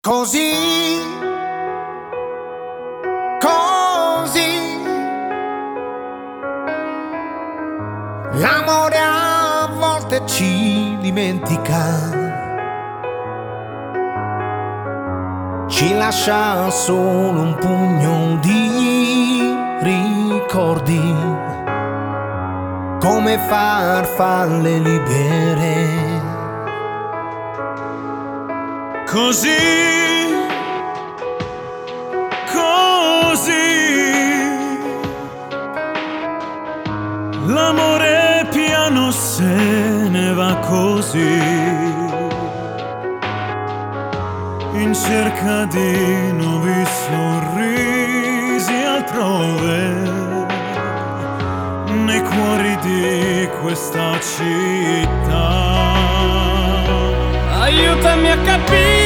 Così, così, l'amore a volte ci dimentica, ci lascia solo un pugno di ricordi, come farfalle libere. Così, così, l'amore piano se ne va così, in cerca di nuovi sorrisi altrove, nei cuori di questa città. Aiutami a capire